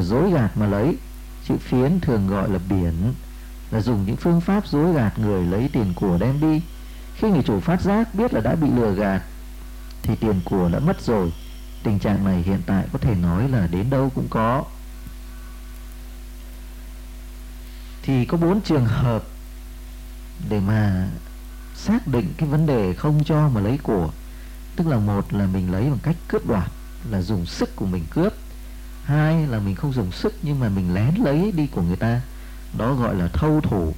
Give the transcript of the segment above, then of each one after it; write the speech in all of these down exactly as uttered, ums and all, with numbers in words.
dối gạt mà lấy. Chữ phiến thường gọi là biển, là dùng những phương pháp dối gạt người lấy tiền của đem đi. Khi người chủ phát giác biết là đã bị lừa gạt thì tiền của đã mất rồi. Tình trạng này hiện tại có thể nói là đến đâu cũng có. Thì có bốn trường hợp để mà xác định cái vấn đề không cho mà lấy của. Tức là một là mình lấy bằng cách cướp đoạt, là dùng sức của mình cướp. Hai là mình không dùng sức nhưng mà mình lén lấy đi của người ta, đó gọi là thâu thủ.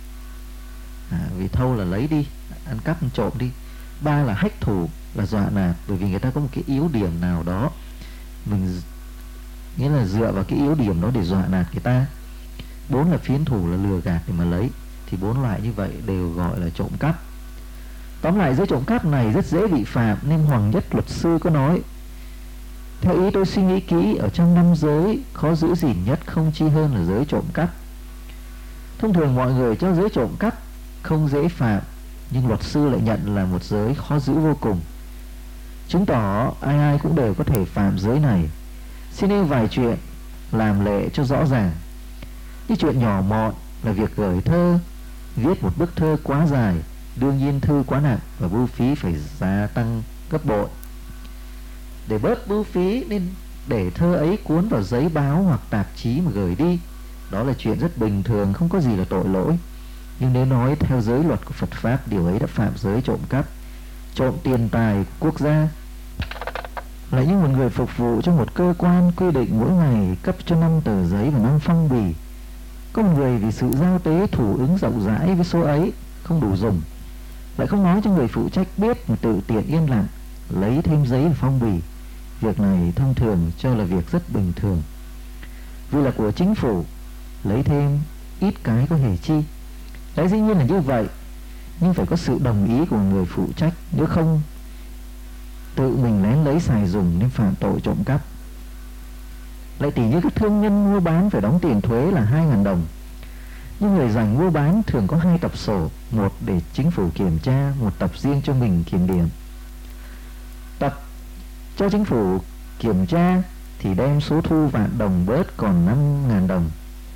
à, Vì thâu là lấy đi, ăn cắp ăn trộm đi. Ba là hách thủ, là dọa nạt, bởi vì người ta có một cái yếu điểm nào đó, mình nghĩa là dựa vào cái yếu điểm đó để dọa nạt người ta. Bốn là phiến thủ, là lừa gạt để mà lấy. Thì bốn loại như vậy đều gọi là trộm cắp. Tóm lại, giới trộm cắp này rất dễ bị phạm, nên Hoàng Nhất luật sư có nói: theo ý tôi suy nghĩ kỹ, ở trong năm giới khó giữ gìn nhất không chi hơn là giới trộm cắp. Thông thường mọi người cho giới trộm cắp không dễ phạm, nhưng luật sư lại nhận là một giới khó giữ vô cùng, chứng tỏ ai ai cũng đều có thể phạm giới này. Xin nêu vài chuyện làm lệ cho rõ ràng. Như chuyện nhỏ mọn là việc gửi thơ. Viết một bức thơ quá dài, đương nhiên thư quá nặng và bưu phí phải gia tăng gấp bội. Để bớt bưu phí nên để thơ ấy cuốn vào giấy báo hoặc tạp chí mà gửi đi. Đó là chuyện rất bình thường, không có gì là tội lỗi. Nhưng nếu nói theo giới luật của Phật Pháp, điều ấy đã phạm giới trộm cắp, trộm tiền tài của quốc gia. Lại như một người phục vụ cho một cơ quan quy định mỗi ngày cấp cho năm tờ giấy và năm phong bì. Có một người vì sự giao tế thủ ứng rộng rãi với số ấy không đủ dùng, lại không nói cho người phụ trách biết mà tự tiện yên lặng lấy thêm giấy và phong bì. Việc này thông thường cho là việc rất bình thường, vì là của chính phủ, lấy thêm ít cái có hề chi. Đấy, dĩ nhiên là như vậy, nhưng phải có sự đồng ý của người phụ trách, nếu không tự mình lén lấy xài dùng nên phạm tội trộm cắp. Lại tỷ như các thương nhân mua bán phải đóng tiền thuế là hai nghìn đồng. Nhưng người rảnh mua bán thường có hai tập sổ, một để chính phủ kiểm tra, một tập riêng cho mình kiểm điểm. Tập cho chính phủ kiểm tra thì đem số thu vạn đồng bớt còn năm nghìn đồng.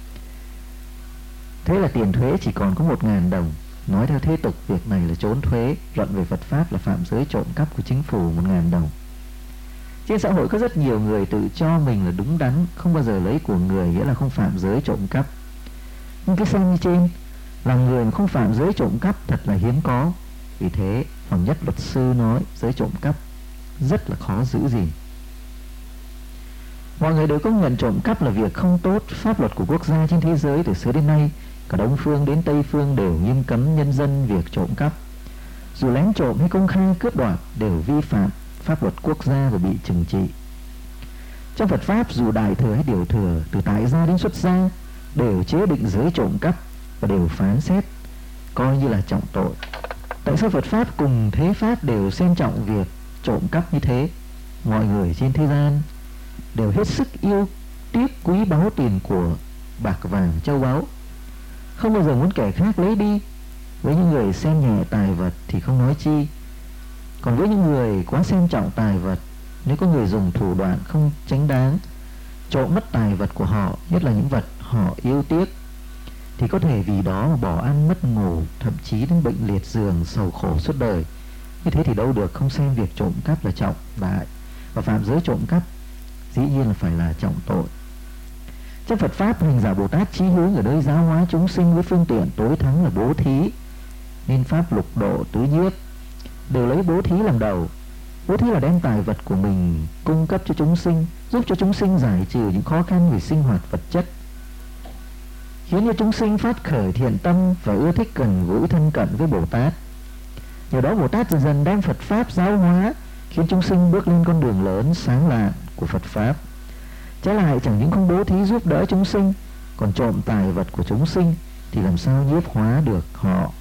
Thế là tiền thuế chỉ còn có một nghìn đồng. Nói theo thế tục, việc này là trốn thuế, luận về Phật Pháp là phạm giới trộm cắp của chính phủ một nghìn đồng. Trên xã hội có rất nhiều người tự cho mình là đúng đắn, không bao giờ lấy của người, nghĩa là không phạm giới trộm cắp. Nhưng cái xem như trên, là người mà không phạm giới trộm cắp thật là hiếm có. Vì thế Hoàng Nhất luật sư nói giới trộm cắp rất là khó giữ gìn. Mọi người đều công nhận trộm cắp là việc không tốt. Pháp luật của quốc gia trên thế giới từ xưa đến nay, cả Đông phương đến Tây phương, đều nghiêm cấm nhân dân việc trộm cắp. Dù lén trộm hay công khai cướp đoạt đều vi phạm pháp luật quốc gia và bị trừng trị. Trong Phật Pháp, dù đại thừa hay tiểu thừa, từ tại gia đến xuất gia, đều chế định giới trộm cắp và đều phán xét coi như là trọng tội. Tại sao Phật Pháp cùng thế Pháp đều xem trọng việc trộm cắp như thế? Mọi người trên thế gian đều hết sức yêu tiếc quý báu tiền của, bạc vàng châu báu, không bao giờ muốn kẻ khác lấy đi. Với những người xem nhẹ tài vật thì không nói chi. Còn với những người quá xem trọng tài vật, nếu có người dùng thủ đoạn không chính đáng trộm mất tài vật của họ, nhất là những vật họ yêu tiếc, thì có thể vì đó mà bỏ ăn mất ngủ, thậm chí đến bệnh liệt giường, sầu khổ suốt đời. Như thế thì đâu được, không xem việc trộm cắp là trọng đại, và phạm giới trộm cắp dĩ nhiên là phải là trọng tội. Trong Phật Pháp, hành giả Bồ Tát chí hướng ở nơi giáo hóa chúng sinh với phương tiện tối thắng là bố thí, nên pháp lục độ tứ nhiếp đều lấy bố thí làm đầu. Bố thí là đem tài vật của mình cung cấp cho chúng sinh, giúp cho chúng sinh giải trừ những khó khăn về sinh hoạt vật chất, khiến cho chúng sinh phát khởi thiện tâm và ưa thích gần gũi thân cận với Bồ Tát. Nhờ đó Bồ Tát dần dần đem Phật Pháp giáo hóa, khiến chúng sinh bước lên con đường lớn sáng lạn của Phật Pháp. Trái lại, chẳng những không bố thí giúp đỡ chúng sinh, còn trộm tài vật của chúng sinh, thì làm sao nhiếp hóa được họ.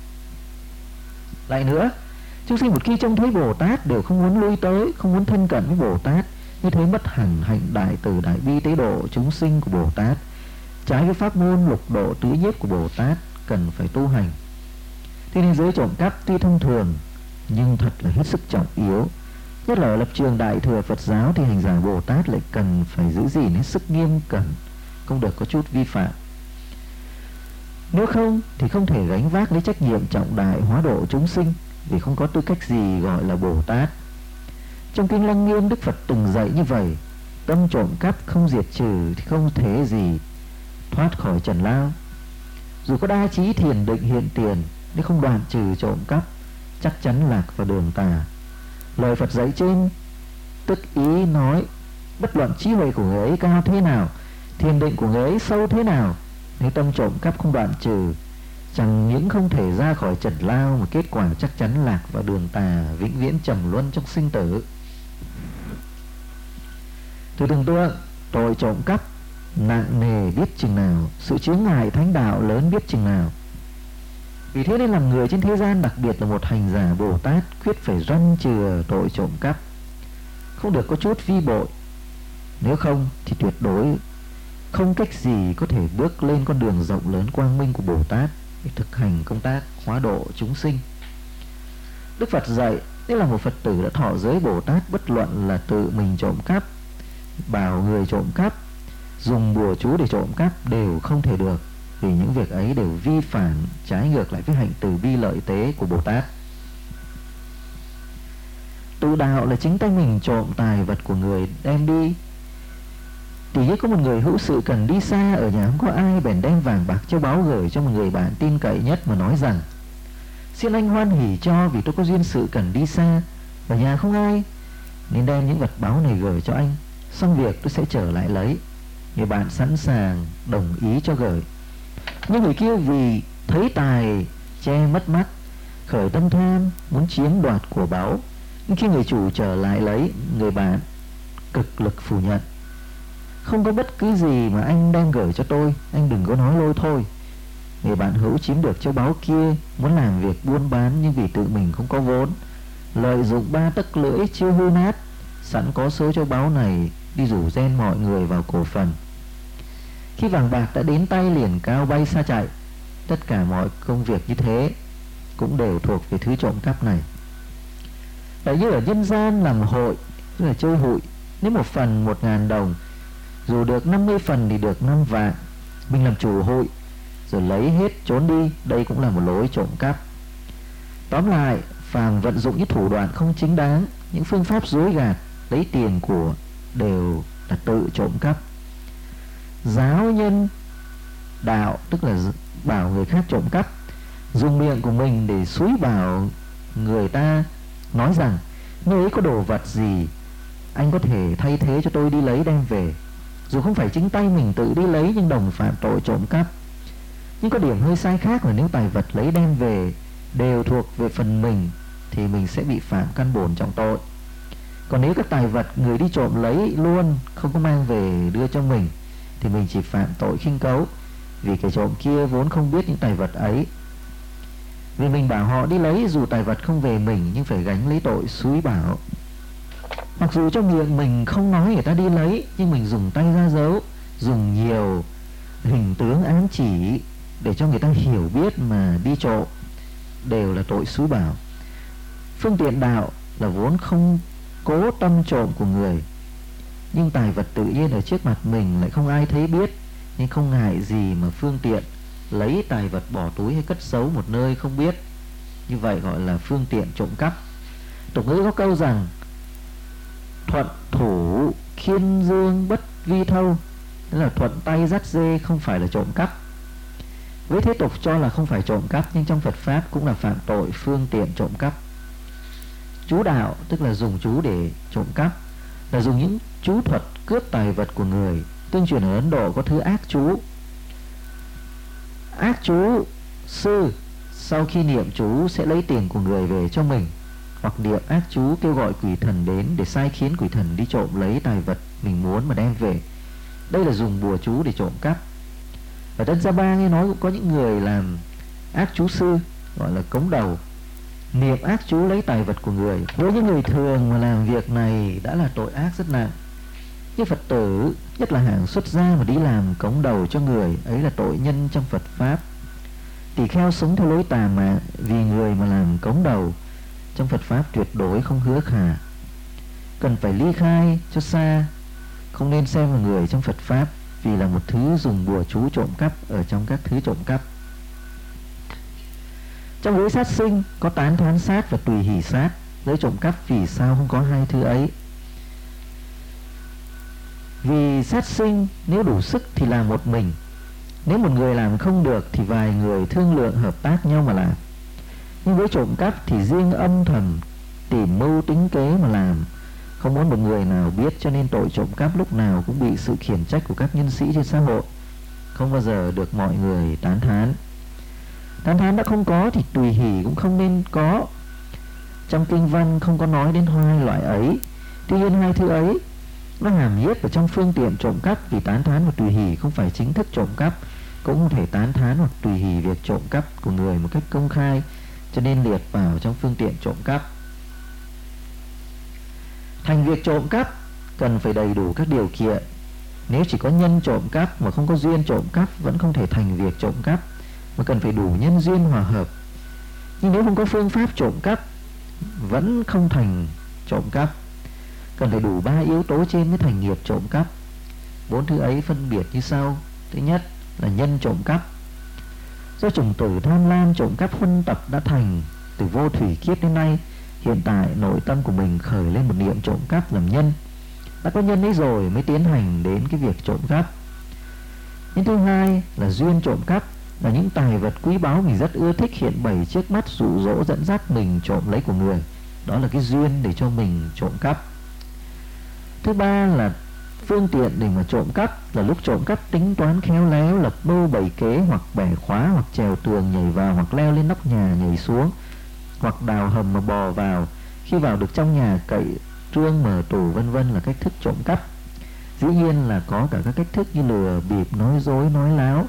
Lại nữa, chúng sinh một khi trông thấy Bồ Tát đều không muốn lui tới, không muốn thân cận với Bồ Tát. Như thế mất hẳn hạnh đại từ đại bi tế độ chúng sinh của Bồ Tát, trái với pháp môn lục độ tứ nhiếp của Bồ Tát cần phải tu hành. Thế nên giới trộm cắp tuy thông thường nhưng thật là hết sức trọng yếu. Nhất là ở lập trường đại thừa Phật giáo thì hành giả Bồ Tát lại cần phải giữ gìn hết sức nghiêm cẩn không được có chút vi phạm. Nếu không thì không thể gánh vác lấy trách nhiệm trọng đại hóa độ chúng sinh, vì không có tư cách gì gọi là Bồ Tát. Trong Kinh Lăng Nghiêm, Đức Phật từng dạy như vậy: tâm trộm cắp không diệt trừ thì không thể gì thoát khỏi trần lao. Dù có đa trí thiền định hiện tiền, nếu không đoạn trừ trộm cắp, chắc chắn lạc vào đường tà. Lời Phật dạy trên tức ý nói, bất luận trí huệ của người ấy cao thế nào, thiền định của người ấy sâu thế nào, nếu tâm trộm cắp không đoạn trừ, chẳng những không thể ra khỏi trần lao, mà kết quả chắc chắn lạc vào đường tà, vĩnh viễn trầm luân trong sinh tử. Thử tưởng tượng, tội trộm cắp nặng nề biết chừng nào, sự chướng ngại thánh đạo lớn biết chừng nào. Vì thế nên làm người trên thế gian, đặc biệt là một hành giả Bồ Tát, quyết phải răn chừa tội trộm cắp, không được có chút vi bội. Nếu không thì tuyệt đối không cách gì có thể bước lên con đường rộng lớn quang minh của Bồ Tát để thực hành công tác hóa độ chúng sinh. Đức Phật dạy, nếu là một Phật tử đã thọ giới Bồ Tát, bất luận là tự mình trộm cắp, bảo người trộm cắp, dùng bùa chú để trộm cắp đều không thể được, vì những việc ấy đều vi phạm, trái ngược lại với hạnh từ bi lợi tế của Bồ Tát. Tự đạo là chính tay mình trộm tài vật của người đem đi. Thì như có một người hữu sự cần đi xa, ở nhà không có ai, bèn đem vàng bạc châu báu gửi cho một người bạn tin cậy nhất mà nói rằng: xin anh hoan hỉ cho, vì tôi có duyên sự cần đi xa, ở nhà không ai, nên đem những vật báu này gửi cho anh, xong việc tôi sẽ trở lại lấy. Người bạn sẵn sàng đồng ý cho gửi. Nhưng người kia vì thấy tài che mất mắt, khởi tâm tham, muốn chiếm đoạt của báu. Nhưng khi người chủ trở lại lấy, người bạn cực lực phủ nhận: không có bất cứ gì mà anh đang gửi cho tôi, anh đừng có nói lôi thôi. Người bạn hữu chiếm được châu báu kia, muốn làm việc buôn bán, nhưng vì tự mình không có vốn, lợi dụng ba tấc lưỡi chưa hư nát, sẵn có số châu báu này, đi rủ ren mọi người vào cổ phần. Khi vàng bạc đã đến tay, liền cao bay xa chạy. Tất cả mọi công việc như thế cũng đều thuộc về thứ trộm cắp này. Đấy như ở nhân gian làm hội, tức là chơi hụi, nếu một phần một ngàn đồng, dù được năm mươi phần thì được năm vạn. Mình làm chủ hụi rồi lấy hết trốn đi, đây cũng là một lối trộm cắp. Tóm lại, phàm vận dụng những thủ đoạn không chính đáng, những phương pháp dối gạt, lấy tiền của, đều là tự trộm cắp. Giáo nhân đạo, tức là bảo người khác trộm cắp, dùng miệng của mình để xúi bảo người ta, nói rằng: nơi ấy có đồ vật gì, anh có thể thay thế cho tôi đi lấy đem về. Dù không phải chính tay mình tự đi lấy, nhưng đồng phạm tội trộm cắp. Nhưng có điểm hơi sai khác là nếu tài vật lấy đem về đều thuộc về phần mình, thì mình sẽ bị phạm căn bổn trọng tội. Còn nếu các tài vật người đi trộm lấy luôn, không có mang về đưa cho mình, thì mình chỉ phạm tội khinh cấu, vì kẻ trộm kia vốn không biết những tài vật ấy. Vì mình bảo họ đi lấy, dù tài vật không về mình, nhưng phải gánh lấy tội xúi bảo. Mặc dù trong miệng mình không nói người ta đi lấy, nhưng mình dùng tay ra dấu, dùng nhiều hình tướng ám chỉ để cho người ta hiểu biết mà đi trộm, đều là tội xúi bảo. Phương tiện đạo là vốn không cố tâm trộm của người, nhưng tài vật tự nhiên ở trước mặt mình lại không ai thấy biết, nhưng không ngại gì mà phương tiện lấy tài vật bỏ túi hay cất giấu một nơi không biết. Như vậy gọi là phương tiện trộm cắp. Tục ngữ có câu rằng: thuận thủ khiên dương bất vi thâu, tức là thuận tay dắt dê không phải là trộm cắp. Với thế tục cho là không phải trộm cắp, nhưng trong Phật Pháp cũng là phạm tội phương tiện trộm cắp. Chú đạo, tức là dùng chú để trộm cắp, là dùng những chú thuật cướp tài vật của người. Tương truyền ở Ấn Độ có thứ ác chú. Ác chú sư sau khi niệm chú sẽ lấy tiền của người về cho mình, hoặc niệm ác chú kêu gọi quỷ thần đến để sai khiến quỷ thần đi trộm lấy tài vật mình muốn mà đem về. Đây là dùng bùa chú để trộm cắp. Ở Tân Gia Ba nghe nói cũng có những người làm ác chú sư, gọi là cống đầu, niệm ác chú lấy tài vật của người. Với những người thường mà làm việc này đã là tội ác rất nặng. Như Phật tử, nhất là hạng xuất gia mà đi làm cống đầu cho người, ấy là tội nhân trong Phật Pháp. Tỳ kheo sống theo lối tà mạng, vì người mà làm cống đầu trong Phật Pháp tuyệt đối không hứa khả. Cần phải ly khai cho xa, không nên xem là người trong Phật Pháp. vì là một thứ dùng bùa chú trộm cắp ở trong các thứ trộm cắp. Trong giới sát sinh có tán thán sát và tùy hỷ sát. Giới trộm cắp vì sao không có hai thứ ấy? Vì sát sinh nếu đủ sức thì làm một mình, nếu một người làm không được thì vài người thương lượng hợp tác nhau mà làm. Nhưng với trộm cắp thì riêng âm thầm tìm mưu tính kế mà làm, không muốn một người nào biết, cho nên tội trộm cắp lúc nào cũng bị sự khiển trách của các nhân sĩ trên xã hội, không bao giờ được mọi người tán thán. Tán thán đã không có thì tùy hỷ cũng không nên có. Trong kinh văn không có nói đến hai loại ấy. Tuy nhiên hai thứ ấy nó hàm nhiếp ở trong phương tiện trộm cắp, vì tán thán và tùy hỷ không phải chính thức trộm cắp, cũng không thể tán thán hoặc tùy hỷ việc trộm cắp của người một cách công khai, cho nên liệt vào trong phương tiện trộm cắp. Thành việc trộm cắp cần phải đầy đủ các điều kiện. Nếu chỉ có nhân trộm cắp mà không có duyên trộm cắp vẫn không thể thành việc trộm cắp, mà cần phải đủ nhân duyên hòa hợp. Nhưng nếu không có phương pháp trộm cắp vẫn không thành trộm cắp, cần phải đủ ba yếu tố trên mới thành nghiệp trộm cắp. Bốn thứ ấy phân biệt như sau. Thứ nhất là nhân trộm cắp. Do chủng tử tham lam trộm cắp huân tập đã thành từ vô thủy kiếp đến nay, hiện tại nội tâm của mình khởi lên một niệm trộm cắp làm nhân. Đã có nhân ấy rồi mới tiến hành đến cái việc trộm cắp. Nhưng thứ hai là duyên trộm cắp, là những tài vật quý báu mình rất ưa thích hiện bày trước mắt, dụ dỗ dẫn dắt mình trộm lấy của người. Đó là cái duyên để cho mình trộm cắp. Thứ ba là phương tiện để mà trộm cắp, là lúc trộm cắp tính toán khéo léo, lập mưu bày kế, hoặc bẻ khóa, hoặc trèo tường nhảy vào, hoặc leo lên nóc nhà nhảy xuống, hoặc đào hầm mà bò vào. Khi vào được trong nhà cậy trương mở tủ vân vân là cách thức trộm cắp. Dĩ nhiên là có cả các cách thức như lừa bịp, nói dối, nói láo,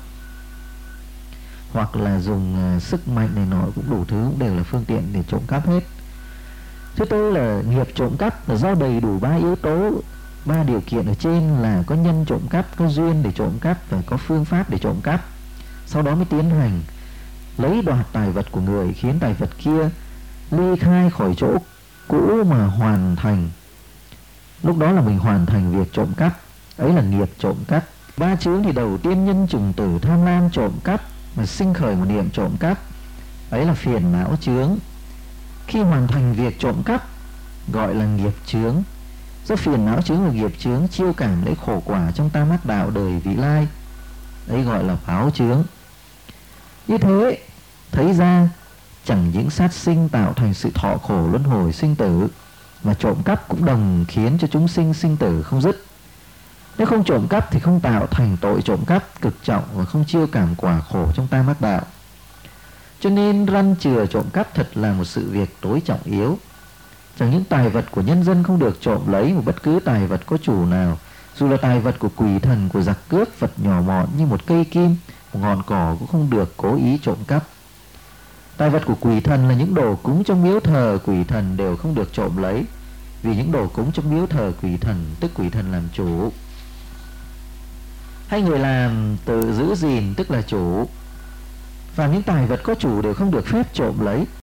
hoặc là dùng uh, sức mạnh này nọ, cũng đủ thứ, cũng đều là phương tiện để trộm cắp hết. Thứ tư là nghiệp trộm cắp, là do đầy đủ ba yếu tố, ba điều kiện ở trên, là có nhân trộm cắp, có duyên để trộm cắp và có phương pháp để trộm cắp. Sau đó mới tiến hành lấy đoạt tài vật của người, khiến tài vật kia ly khai khỏi chỗ cũ mà hoàn thành. Lúc đó là mình hoàn thành việc trộm cắp, ấy là nghiệp trộm cắp. Ba chướng thì đầu tiên nhân chủng tử tham lam trộm cắp mà sinh khởi một niệm trộm cắp, ấy là phiền não chướng. Khi hoàn thành việc trộm cắp gọi là nghiệp chướng. Do phiền não chướng và nghiệp chướng chiêu cảm lấy khổ quả trong tam ác đạo đời vị lai, ấy gọi là báo chướng. Như thế thấy ra chẳng những sát sinh tạo thành sự thọ khổ luân hồi sinh tử, mà trộm cắp cũng đồng khiến cho chúng sinh sinh tử không dứt. Nếu không trộm cắp thì không tạo thành tội trộm cắp cực trọng và không chiêu cảm quả khổ trong tam ác đạo. Cho nên răn chừa trộm cắp thật là một sự việc tối trọng yếu. Chẳng những tài vật của nhân dân không được trộm lấy, một bất cứ tài vật có chủ nào, dù là tài vật của quỷ thần, của giặc cướp, vật nhỏ mọn như một cây kim, một ngọn cỏ, cũng không được cố ý trộm cắp. Tài vật của quỷ thần là những đồ cúng trong miếu thờ quỷ thần đều không được trộm lấy, vì những đồ cúng trong miếu thờ quỷ thần tức quỷ thần làm chủ, hay người làm tự giữ gìn tức là chủ. Và những tài vật có chủ đều không được phép trộm lấy.